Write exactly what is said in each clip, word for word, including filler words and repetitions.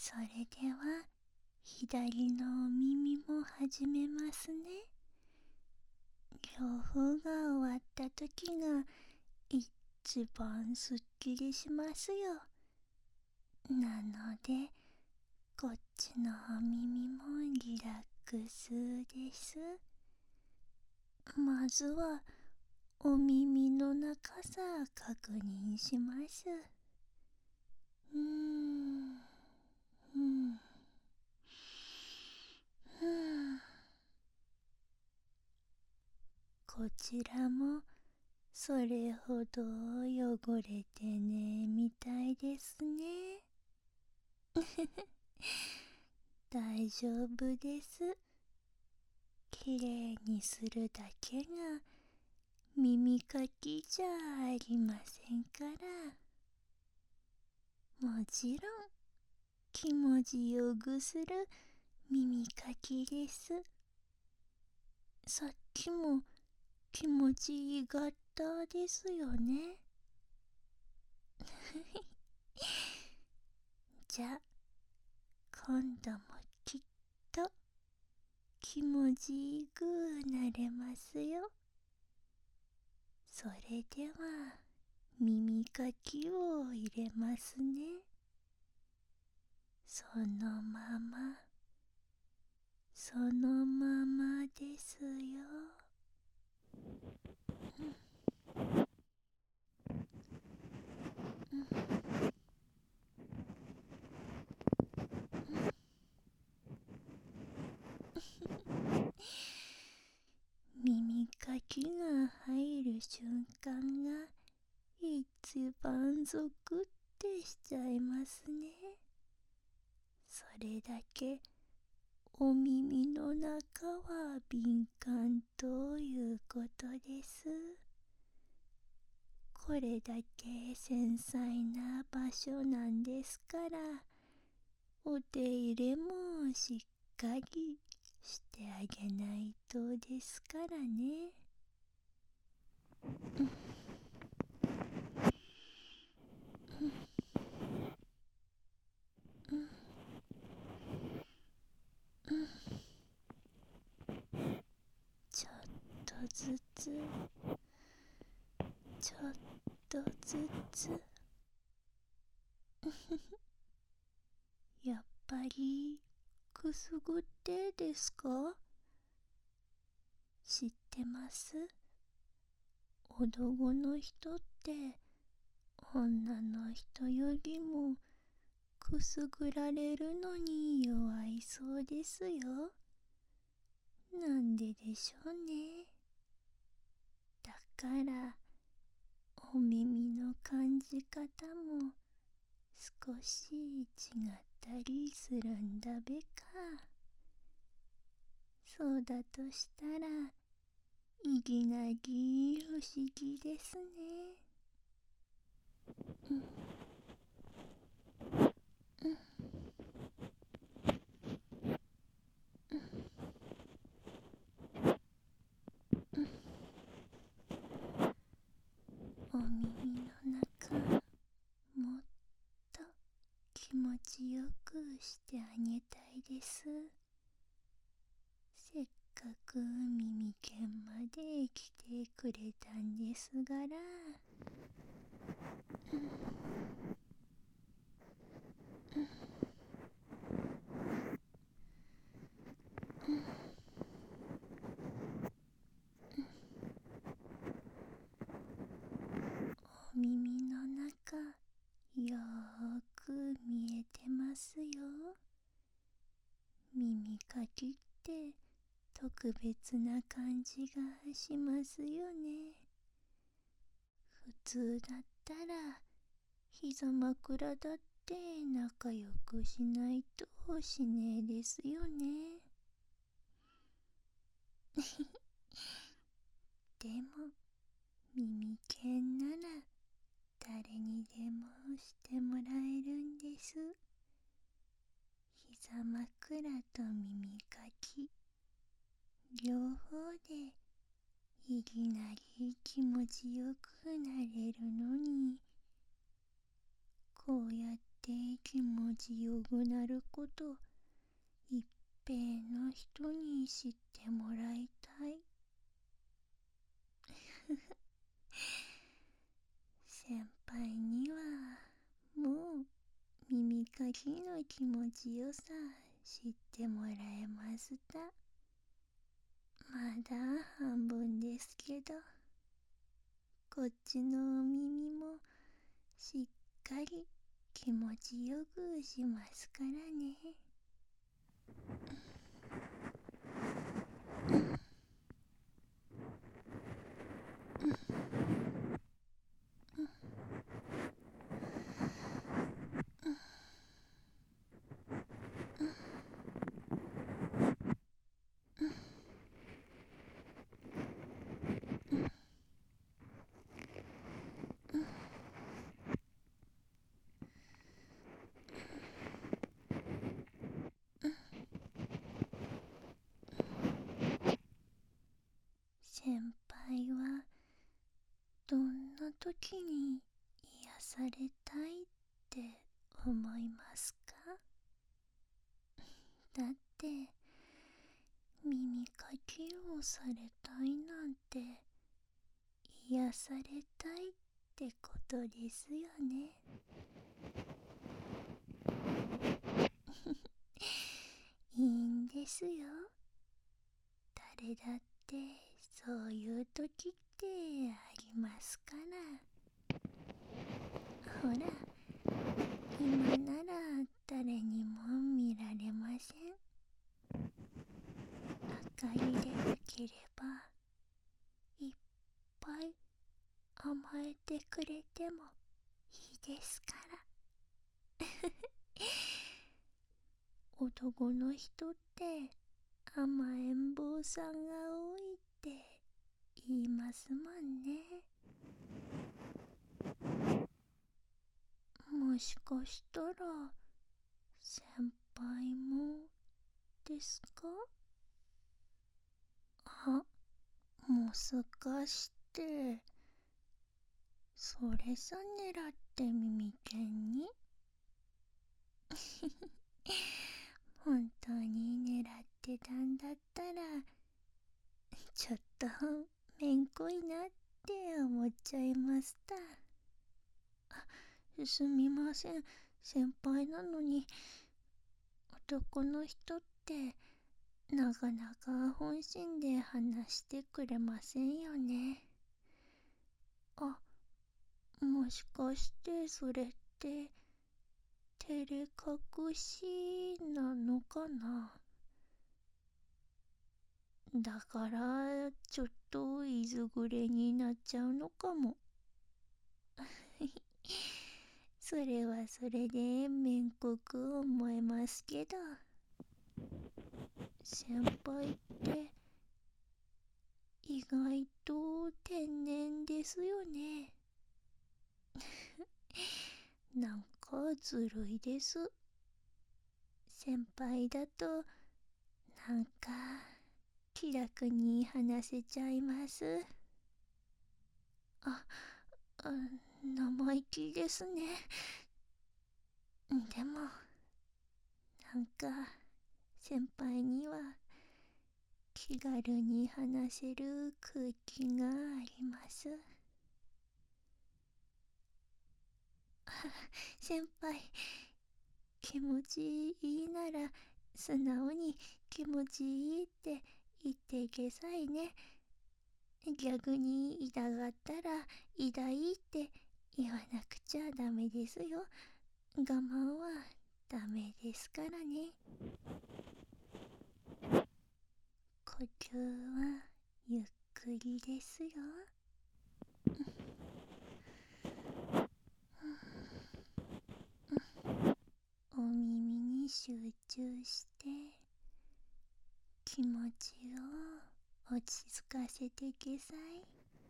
それでは左のお耳も始めますね。両方が終わった時が一番すっきりしますよ。なのでこっちのお耳もリラックスです。まずはお耳の長さ確認します。うーんうんうんこちらもそれほど汚れてねみたいですね。大丈夫です。きれいにするだけが耳かきじゃありませんから。もちろん気持ちよくする耳かきです。さっきも気持ちいいかったですよね。じゃあ今度もきっと気持ちいくなれますよ。それでは耳かきを入れますね。そのままそのままですよ。耳かきが入る瞬間が一番ゾクってしちゃいますね。それだけお耳の中は敏感ということです。これだけ繊細な場所なんですから、お手入れもしっかりしてあげないとですからね。ちょっとずつちょっとずつやっぱりくすぐってですか？知ってます？男の人って女の人よりもくすぐられるのに弱いそうですよ。なんででしょうね。だからお耳の感じ方も少し違ったりするんだべか。そうだとしたらいきなり不思議ですね。うんうんお耳の中もっと気持ちよくしてあげたいです。せっかく耳犬まで来てくれたんですから。うんうんうんお耳の中よーく見えてますよ。耳かきって特別な感じがしますよね。普通だったら膝枕だって仲良くしないとしねえですよね。でも耳犬なら誰にでもしてもらえるんです。膝枕と耳かき両方でいきなり気持ちよくなれるのに、こうやって気持ちよくなること一平の人に知ってもらいたい。先輩にはもう耳かきの気持ちよさ知ってもらえました。まだ半分ですけど、こっちのお耳もしっかり気持ちよくしますからね。先輩はどんな時に癒されたいって思いますか？だって耳かきをされたいなんて癒されたいってことですよね。いいんですよ。誰だってそういう時ってありますから。ほら、今なら誰にも見られません。明かりでなければいっぱい甘えてくれてもいいですから。男の人って甘えん坊さんが多いって言いますもんね。もしかしたら先輩もですか？あ、もしかしてそれさ狙って耳剣に本当に狙ってたんだったらちょっとめんこいなって思っちゃいました。あ、すみません。先輩なのに男の人ってなかなか本心で話してくれませんよね。あ、もしかしてそれって照れ隠しなのかな。だからちょっといずぐれになっちゃうのかも。それはそれでめんこく思えますけど、先輩って意外と天然ですよね。なんかずるいです。先輩だとなんか気楽に話せちゃいます。あ、あ、生意気ですね。でもなんか先輩には気軽に話せる空気があります。先輩、気持ちいいなら素直に気持ちいいって言ってけさいね。逆に痛がったら痛いって言わなくちゃダメですよ。我慢はダメですからね。呼吸はゆっくりですよ。お耳に集中して気持ちを落ち着かせてけさい。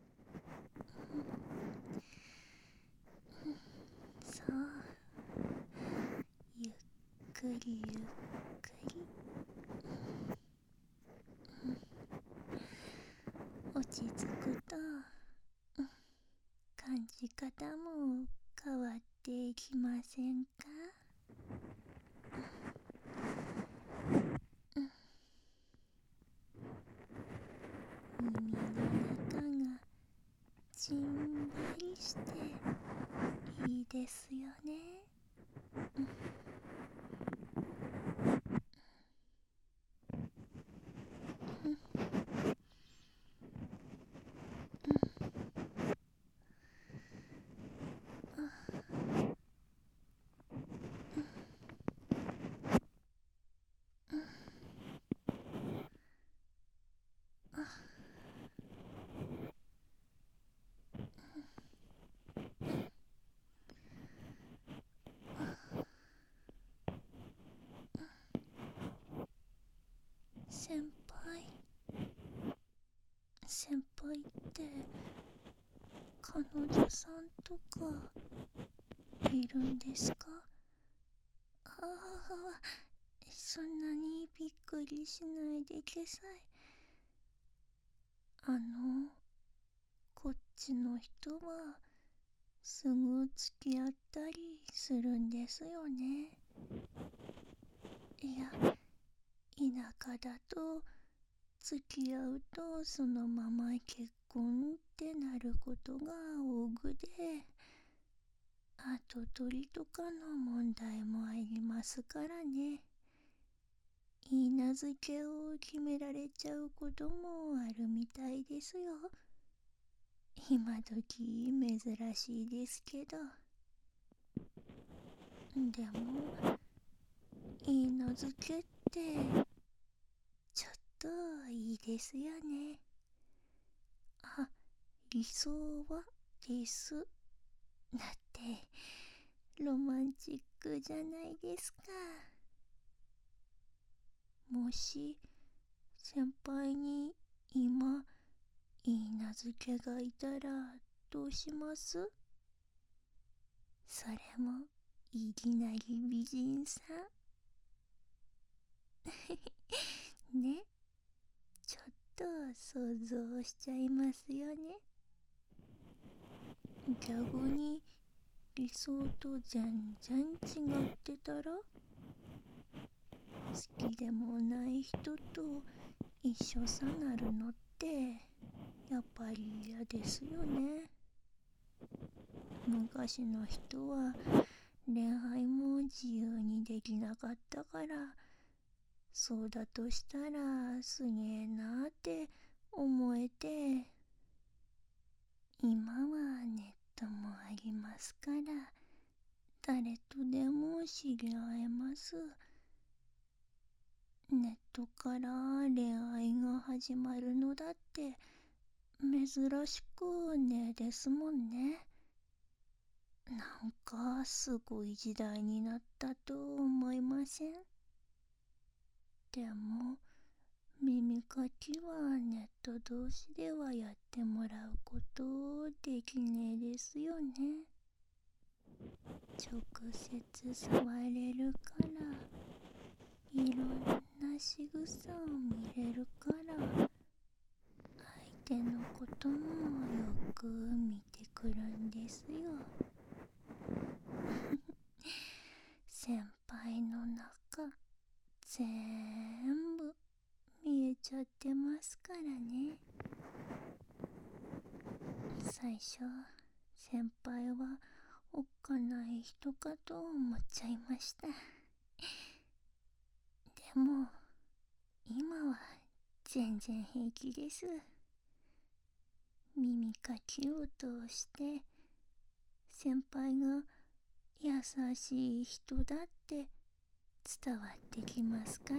そう、ゆっくりゆっくり、落ち着くと感じ方も変わってきませんか？ じんわりしていいですよね。先輩先輩って彼女さんとかいるんですか？ああ、そんなにびっくりしないでください。あのこっちの人はすぐ付き合ったりするんですよね。いや、田舎だと付き合うとそのまま結婚ってなることが多くで、後取りとかの問題もありますからね。いい名付けを決められちゃうこともあるみたいですよ。今時珍しいですけど。でもいい名付けってちょっといいですよね。あ、理想はですだってロマンチックじゃないですか。もし先輩に今いい名付けがいたらどうします？それもいきなり美人さんね。ちょっと想像しちゃいますよね。逆に理想と全然違ってたら、好きでもない人と一緒さなるのってやっぱり嫌ですよね。昔の人は恋愛も自由にできなかったから、そうだとしたらすげえなーって思えて、今はネットもありますから誰とでも知り合えます。ネットから恋愛が始まるのだって珍しくねえですもんね。なんかすごい時代になったと思いません？でも耳かきはネット同士ではやってもらうことできねえですよね。直接触れるからいろんな仕草を見れるから相手のこともよく見てくるんですよ。先輩の中ぜんぶ見えちゃってますからね。最初先輩はおっかない人かと思っちゃいました。でも今は全然平気です。耳かきを通して先輩が優しい人だって伝わってきますから。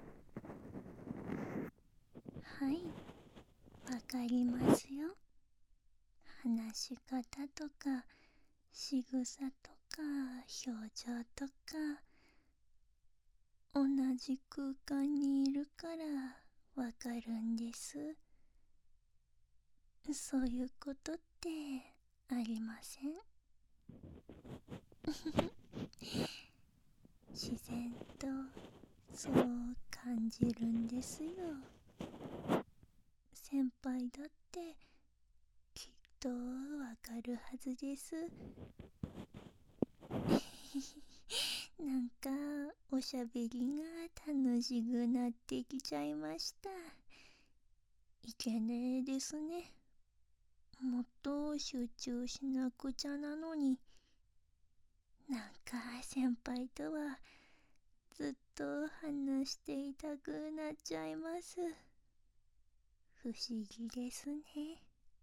はい、わかりますよ。話し方とか仕草とか表情とか同じ空間にいるからわかるんです。そういうことってありません？自然とそう感じるんですよ。先輩だってきっとわかるはずです。なんかおしゃべりが楽しくなってきちゃいました。いけねえですね。 もっと集中しなくちゃなのに、なんか先輩とはずっと話していたくなっちゃいます。不思議ですね。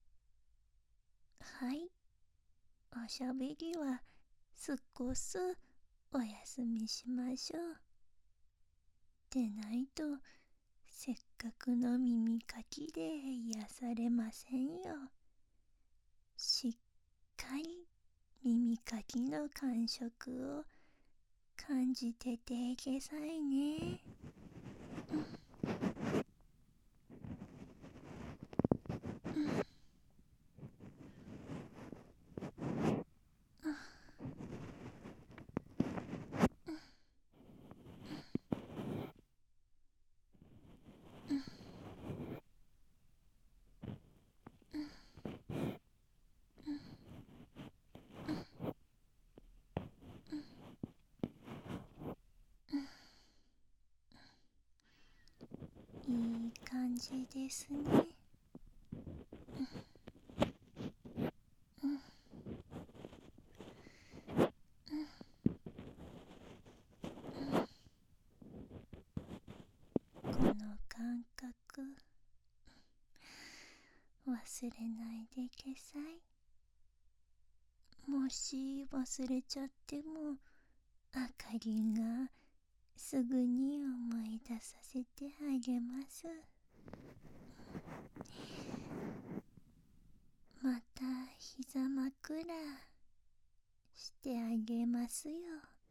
はい、おしゃべりは少しお休みしましょう。でないとせっかくの耳かきで癒されませんよ。しっかり耳かきの感触を感じててくださいね。いい感じですね。この感覚忘れないでください。もし忘れちゃっても、あかりがすぐに思い出させてあげます。また膝枕してあげますよ。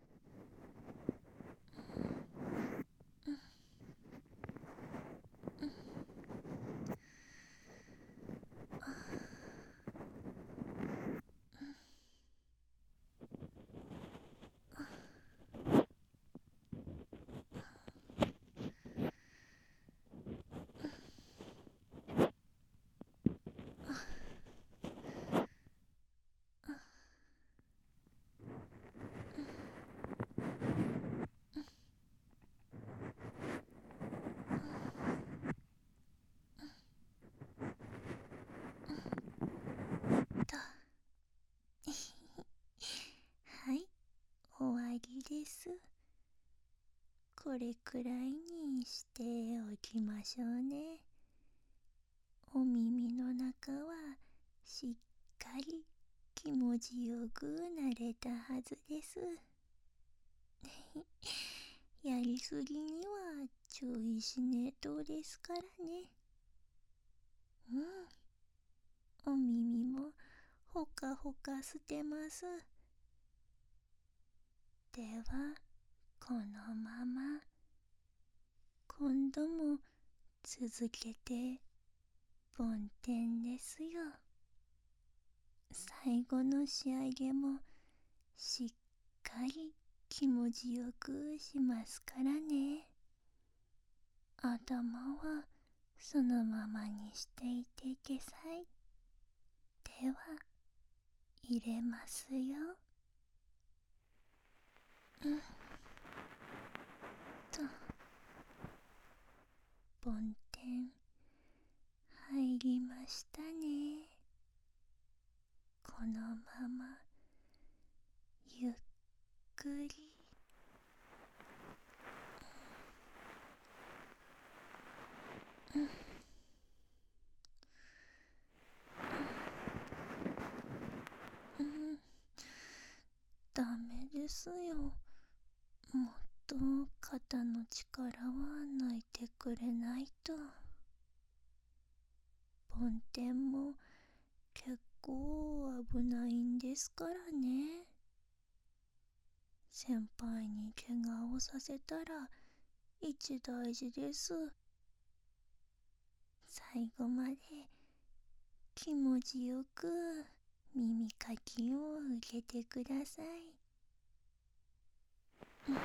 とはい、終わりです。これくらいにしておきましょうね。お耳の中はしっかり気持ちよくなれたはずです。やりすぎには注意しねえとですからね。うん、お耳もほかほかしてます。ではこのまま今度も続けて梵天ですよ。最後の仕上げもしっかり気持ちよくしますからね。頭はそのままにしていてください。では入れますよ。うんと、梵天入りましたね。このままゆっくりうんうんダメですよ。もっと肩の力は抜いてくれないと。梵天も結構危ないんですからね。先輩に怪我をさせたら一大事です。最後まで気持ちよく耳かきを受けてください。うん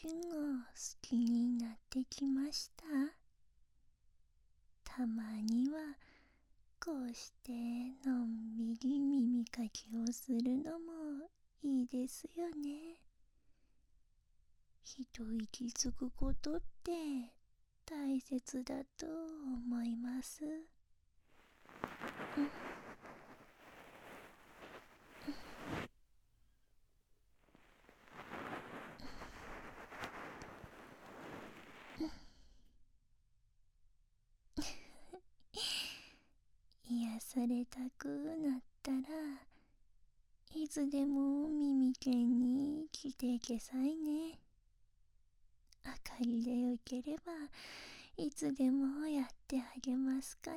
話が好きになってきました。たまにはこうしてのんびり耳かきをするのもいいですよね。一息つくことって大切だと思います。うん癒されたくなったらいつでも耳犬に来てけさいね。明かりでよければいつでもやってあげますから。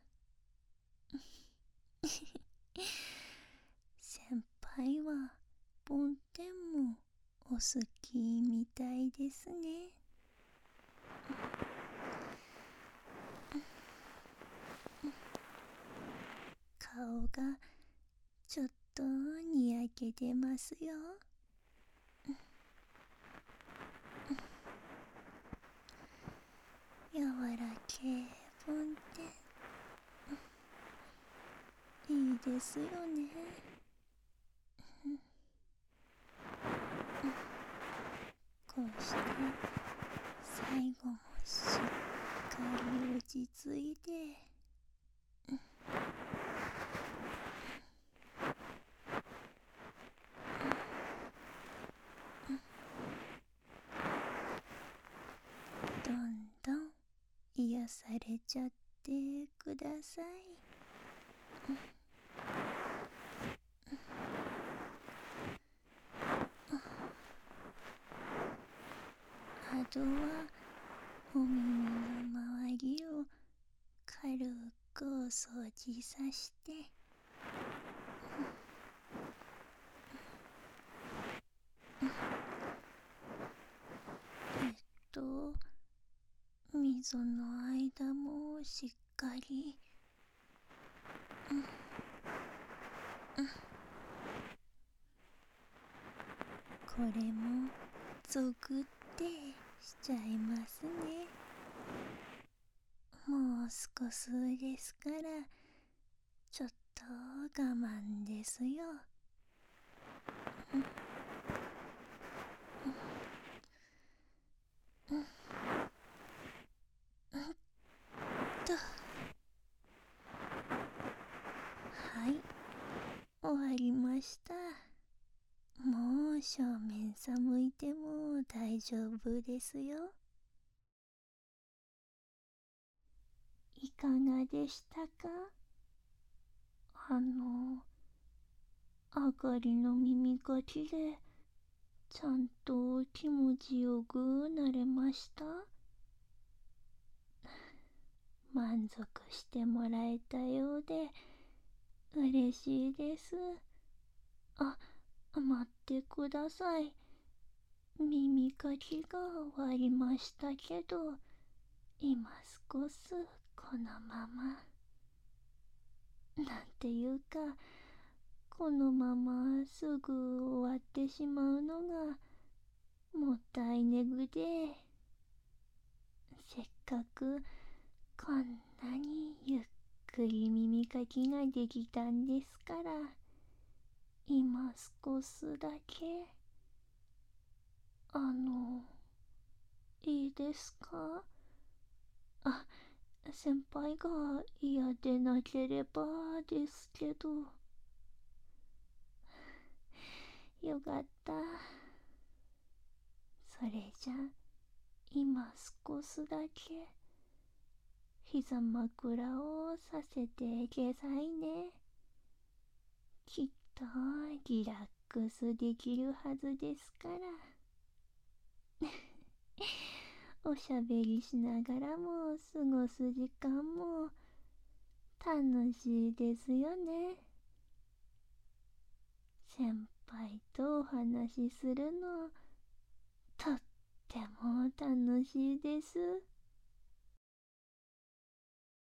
先輩は梵天もお好きみたいですね。顔がちょっとにやけてますよ。柔らけ梵天いいですよね。こうして最後もしっかり落ち着いて、どんどん癒されちゃってください。あとはお耳の周りを軽くお掃除さして、えっと溝の間もしっかり、うんうん、これもゾクってしちゃいますね。もう少しですからちょっと我慢ですよ。うんうんうんうんと、はい、終わりました。もう正面さ向いても大丈夫ですよ。いかがでしたか？あのあかりの耳かきでちゃんと気持ちよくなれました？満足してもらえたようで嬉しいです。あ、待ってください。耳かきが終わりましたけど、今少しこのまま、なんていうか、このまますぐ終わってしまうのがもったいねぐで、せっかくこんなにゆっくり耳かきができたんですから、今少しだけ、あの、いいですか？あ、先輩が嫌でなければですけど。よかった。それじゃ、今少しだけ膝枕をさせてけさいね。きっとリラックスできるはずですから。おしゃべりしながらも過ごす時間も楽しいですよね。先輩とお話しするのとっても楽しいです。